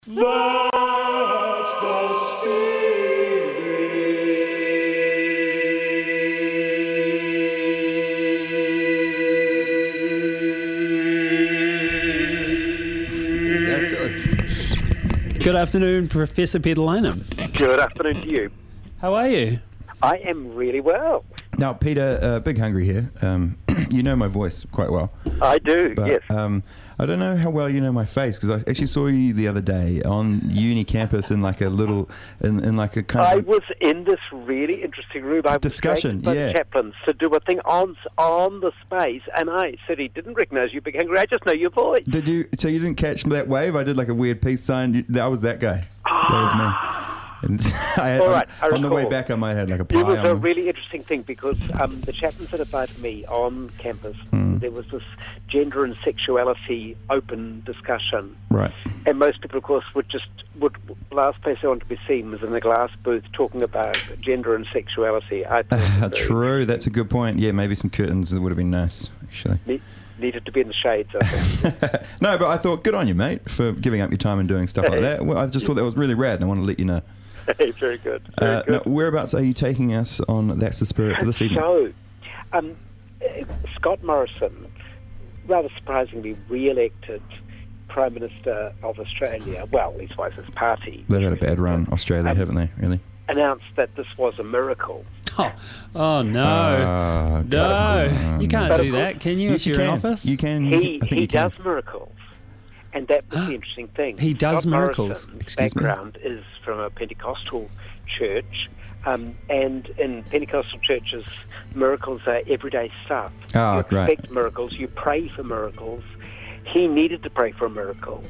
That's the spirit. Good afternoon, Professor Peter Lynham. Good afternoon to you. How are you? I am really well. Now, Peter, Big Hungry here. You know my voice quite well. I do, But, yes. I don't know how well you know my face, because I actually saw you the other day on uni campus in like a little, in like a kind I of... was in this really interesting room. I was Discussion, by yeah. the chaplains to do a thing on the space, and I certainly didn't recognise you, Big Hungry. I just know your voice. Did you? So you didn't catch that wave? I did like a weird peace sign. I was that guy. That was me. And I had, All right, I on the way recall. back, I might have had like a pie It was on a me. really interesting thing because the chaplains had invited me on campus. Hmm. There was this gender and sexuality open discussion. Right. And most people, of course, would last place they wanted to be seen was in a glass booth talking about gender and sexuality. I thought it was very True, that's a good point. Yeah, maybe some curtains that would have been nice, actually. needed to be in the shades, I think. No, but I thought, good on you, mate, for giving up your time and doing stuff like that. Well, I just thought that was really rad, and I want to let you know. Very good. Very good. Now, whereabouts are you taking us on That's the Spirit for this evening? So, Scott Morrison, rather surprisingly, re-elected Prime Minister of Australia, well, leastwise his party. They've had a bad run, Australia, haven't they, really? Announced that this was a miracle. Oh no. No. You can't do that, can you, if Yes, you you're in can. office? You can. He I think you can. does miracles. And that was the interesting thing. He does Scott miracles. Morrison's Excuse me? background is from a Pentecostal church, and in Pentecostal churches, miracles are everyday stuff. Oh, you right. expect miracles, you pray for miracles. He needed to pray for a miracle,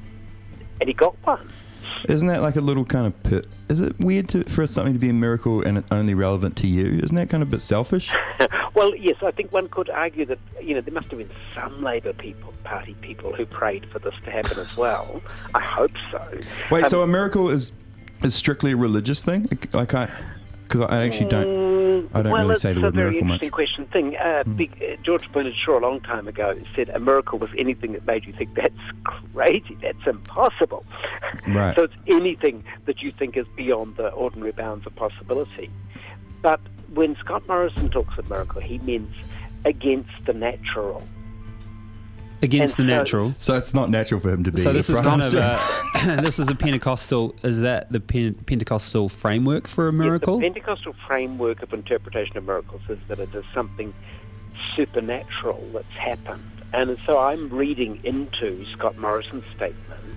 and he got one. Isn't that like a little kind of pit? Is it weird for something to be a miracle and it's only relevant to you? Isn't that kind of a bit selfish? Well, yes, I think one could argue that, there must have been some Labour Party people who prayed for this to happen as well. I hope so. Wait, so a miracle is strictly a religious thing? Like because I actually don't really say the word miracle much. Well, it's a very interesting question thing. George Bernard Shaw, a long time ago, said a miracle was anything that made you think, that's crazy, that's impossible. Right. So it's anything that you think is beyond the ordinary bounds of possibility. But when Scott Morrison talks of miracle, he means against the natural. Against the And so- natural. So it's not natural for him to be. So this is Prime kind of Minister. this is a Pentecostal. Is that the Pentecostal framework for a miracle? Yes, the Pentecostal framework of interpretation of miracles is that it is something supernatural that's happened. And so I'm reading into Scott Morrison's statement.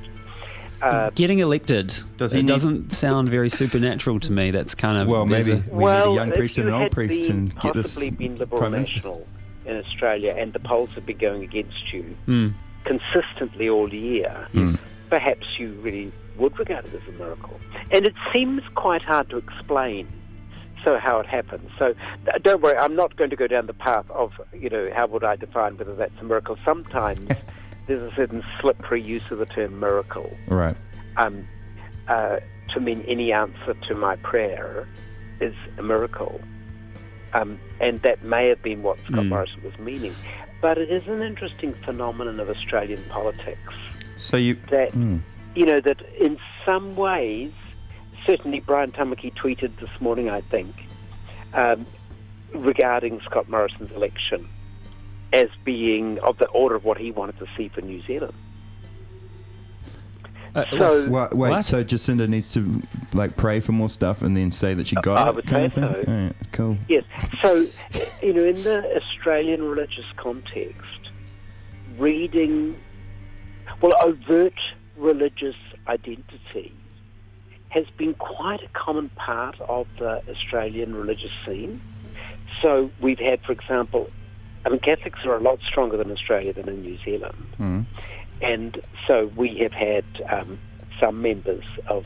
Getting elected. Does he it need- doesn't sound very supernatural to me. That's kind of Well, there's maybe. a- We need a young if priest and you an old had priest been and get this possibly been Liberal Prime Minister. National in Australia and the polls have been going against you Hmm. consistently all year, Yes. perhaps you really would regard it as a miracle. And it seems quite hard to explain how it happens. So don't worry, I'm not going to go down the path of, how would I define whether that's a miracle. Sometimes there's a certain slippery use of the term miracle Right. to mean any answer to my prayer is a miracle. And that may have been what Scott Morrison was meaning. But it is an interesting phenomenon of Australian politics So you. that, that in some ways, certainly Brian Tamaki tweeted this morning, I think, regarding Scott Morrison's election as being of the order of what he wanted to see for New Zealand. So Wait, What? so Jacinda needs to pray for more stuff and then say that she got I it? would kind say of thing? so. Alright, cool. yes, so, in the Australian religious context, reading, overt religious identity has been quite a common part of the Australian religious scene. So we've had, for example, Catholics are a lot stronger in Australia than in New Zealand. Mm. And so we have had some members of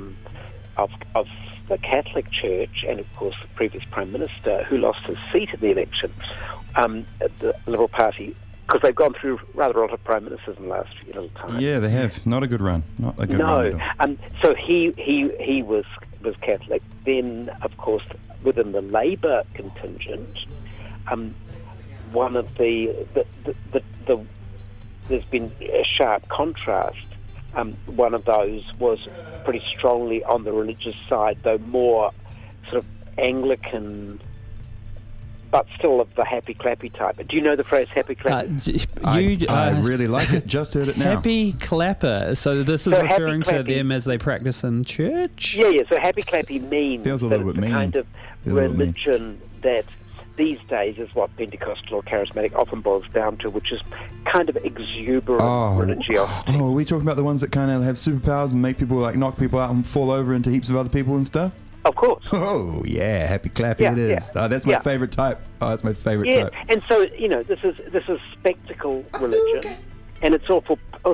the Catholic Church, and of course the previous Prime Minister, who lost his seat in the election, the Liberal Party, because they've gone through rather a lot of Prime Ministers in the last little time. Yeah, they have. Not a good run. Not a good run at all. So he was Catholic. Then, of course, within the Labour contingent, one of the there's been a sharp contrast One of those was pretty strongly on the religious side, though more sort of Anglican, but still of the happy clappy type. Do you know the phrase happy clappy? I really like it. Just heard it now. Happy clapper. So this is So referring happy to clappy. them as they practice in church? Yeah. So happy clappy means Feels a that little it's bit the mean. kind of Feels a little mean. religion that these days is what Pentecostal or charismatic often boils down to, which is kind of exuberant religiosity. are we talking about the ones that kind of have superpowers and make people like knock people out and fall over into heaps of other people and stuff? Of course. Oh yeah, happy clappy Yeah, it is. yeah. Oh, that's my Yeah. favorite type. Oh, that's my favorite Yeah, type. and so this is spectacle religion, and it's also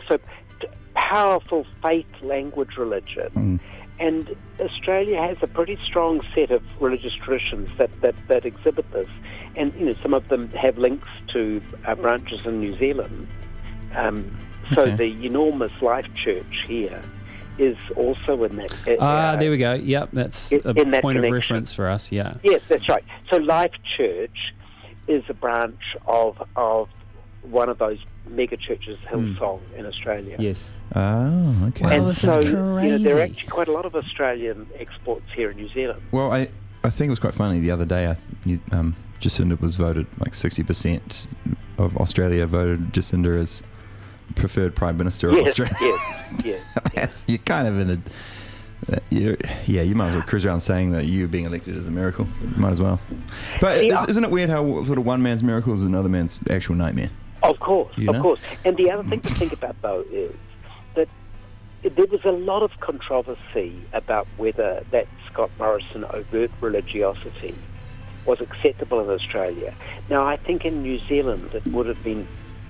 powerful faith language religion. And Australia has a pretty strong set of religious traditions that exhibit this, and some of them have links to branches in New Zealand. So Okay. the enormous Life Church here is also in that. There we go. Yep, that's in a that point of connection. reference for us, yeah. Yes, that's right. So Life Church is a branch of one of those mega churches, Hillsong, in Australia. Yes. Oh, okay. Wow, And this so, is crazy. there are actually quite a lot of Australian exports here in New Zealand. Well, I think it was quite funny the other day. Jacinda was voted like 60% of Australia voted Jacinda as preferred Prime Minister of Australia. Yes. You're kind of in a. You might as well cruise around saying that you being elected is a miracle. You might as well. But isn't it weird how sort of one man's miracle is another man's actual nightmare? Of course, You of know? course. And the other thing to think about, though, is that there was a lot of controversy about whether that Scott Morrison overt religiosity was acceptable in Australia. Now, I think in New Zealand it would have been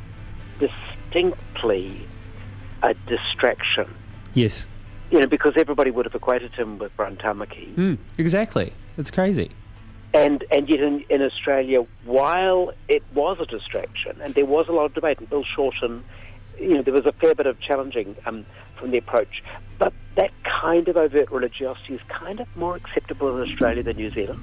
distinctly a distraction. Yes. Because everybody would have equated him with Brun Tamaki. Exactly. It's crazy. And yet in Australia, while it was a distraction, and there was a lot of debate, and Bill Shorten, there was a fair bit of challenging from the approach, but that kind of overt religiosity is kind of more acceptable in Australia than New Zealand.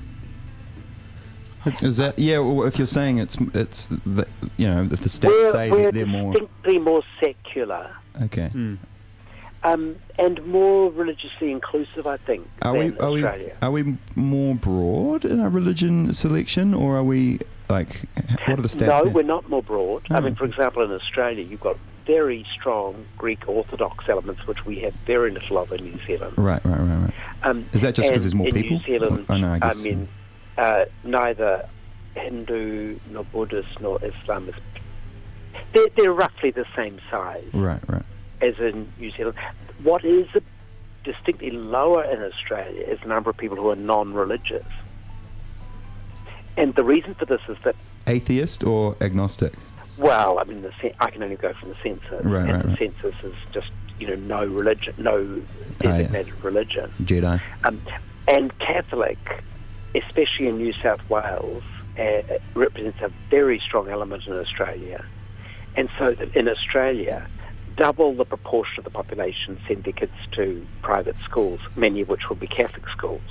Is that well, if you're saying it's the, if the stats We're say they're more distinctly more secular. okay. And more religiously inclusive, I think, than Australia. Are we more broad in our religion selection, or are we like what are the stats? No, there? we're not more broad. I mean, for example, in Australia, you've got very strong Greek Orthodox elements, which we have very little of in New Zealand. Right. Is that just because there's more in people? New Zealand, Oh, no, I guess. neither Hindu nor Buddhist nor Islam is. They're roughly the same size. Right. As in New Zealand. What is distinctly lower in Australia is the number of people who are non-religious. And the reason for this is that, Atheist or agnostic? well, I mean, I can only go from the census. Right. The census is just, no religion, no designated religion. Jedi. And Catholic, especially in New South Wales, represents a very strong element in Australia. And so in Australia, double the proportion of the population send their kids to private schools, many of which will be Catholic schools.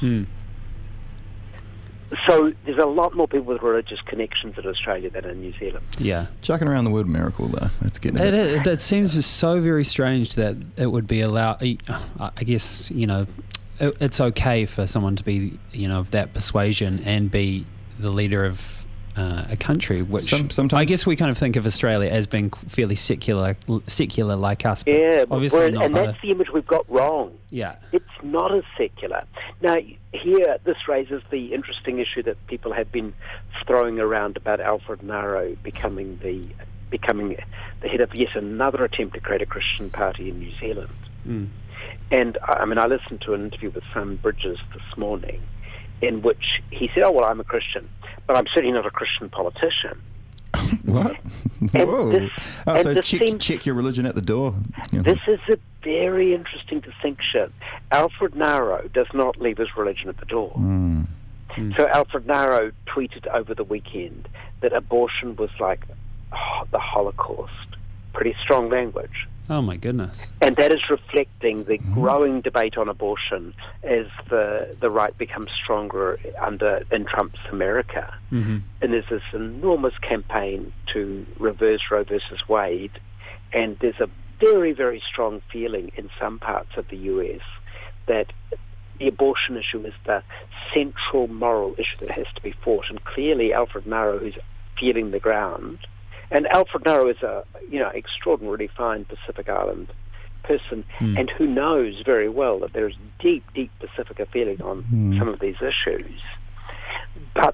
So there's a lot more people with religious connections in Australia than in New Zealand. Yeah. Chucking around the word miracle, though. Let's get into it. It seems so very strange that it would be allowed. I guess, it's okay for someone to be, of that persuasion and be the leader of a country, which Sometimes I guess we kind of think of Australia as being fairly secular like us. But Yeah, obviously not. and that's the image we've got wrong. Yeah. It's not as secular. Now, here, this raises the interesting issue that people have been throwing around about Alfred Naro becoming the head of yet another attempt to create a Christian party in New Zealand. And, I listened to an interview with Sam Bridges this morning in which he said, oh, well, I'm a Christian, but I'm certainly not a Christian politician. What? And Whoa. So this check your religion at the door. This is a very interesting distinction. Alfred Naro does not leave his religion at the door. So Alfred Naro tweeted over the weekend that abortion was like the Holocaust. Pretty strong language. Oh my goodness. And that is reflecting the growing debate on abortion as the right becomes stronger in Trump's America. And there's this enormous campaign to reverse Roe versus Wade, and there's a very, very strong feeling in some parts of the US that the abortion issue is the central moral issue that has to be fought. And clearly Alfred Naro, who's feeling the ground, and Alfred Naro is a extraordinarily fine Pacific Island person, and who knows very well that there's deep, deep Pacifica feeling on some of these issues. But,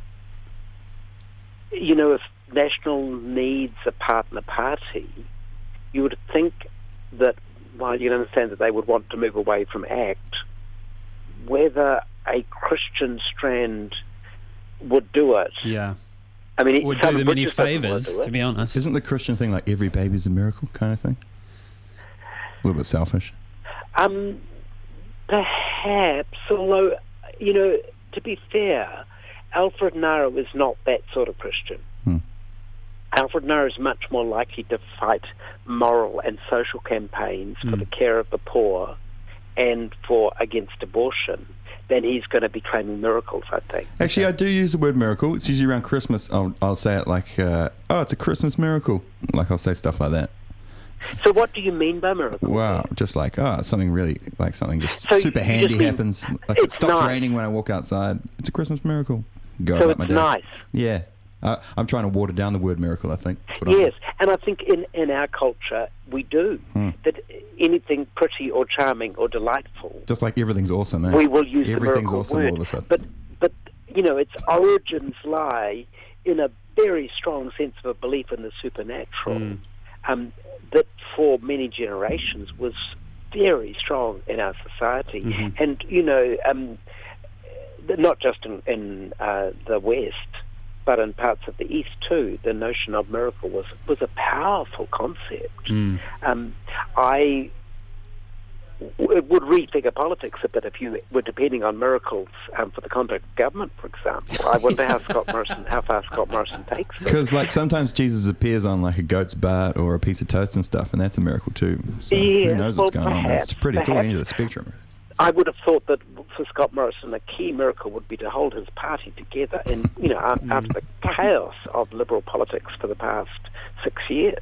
if National needs a partner party, you would think that, while you understand that they would want to move away from ACT, whether a Christian strand would do it. Yeah. I mean, would do them any favours, to be honest. Isn't the Christian thing like every baby's a miracle kind of thing? A little bit selfish. Perhaps, although, to be fair, Alfred Naro is not that sort of Christian. Alfred Naro is much more likely to fight moral and social campaigns for the care of the poor and against abortion than he's going to be claiming miracles, I think. Actually, I do use the word miracle. It's usually around Christmas. I'll say it like, it's a Christmas miracle. Like, I'll say stuff like that. So what do you mean by miracle? Wow, just like, something really, like something just So super you handy just mean happens. Like it stops nice. raining when I walk outside. It's a Christmas miracle. Go So about it's my day. nice. Yeah. I'm trying to water down the word miracle, I think. That's what Yes, and I think in our culture we do. That anything pretty or charming or delightful, just like everything's awesome, eh? we will use Everything's the miracle awesome word. all of a sudden. But its origins lie in a very strong sense of a belief in the supernatural that for many generations was very strong in our society. And, not just in the West, but in parts of the East too, the notion of miracle was a powerful concept. I would rethink politics a bit if you were depending on miracles for the conduct of government, for example. I wonder how far Scott Morrison takes it. Because like sometimes Jesus appears on like a goat's butt or a piece of toast and stuff, and that's a miracle too. So who knows what's going on there? It's all the end of the spectrum. I would have thought that for Scott Morrison, a key miracle would be to hold his party together, and after the chaos of Liberal politics for the past 6 years.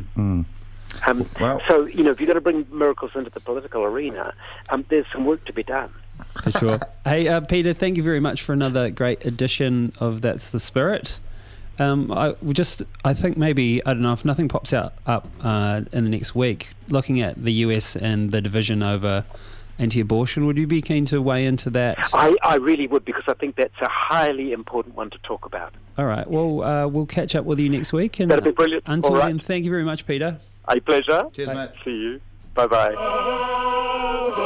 So if you're going to bring miracles into the political arena, there's some work to be done. For sure. Hey, Peter, thank you very much for another great edition of That's the Spirit. I think maybe, I don't know, if nothing pops up in the next week, looking at the US and the division over anti-abortion, would you be keen to weigh into that? I really would, because I think that's a highly important one to talk about. All right, well, we'll catch up with you next week. And that'll be brilliant. Until then, thank you very much, Peter. A pleasure. Cheers, mate. See you. Bye-bye.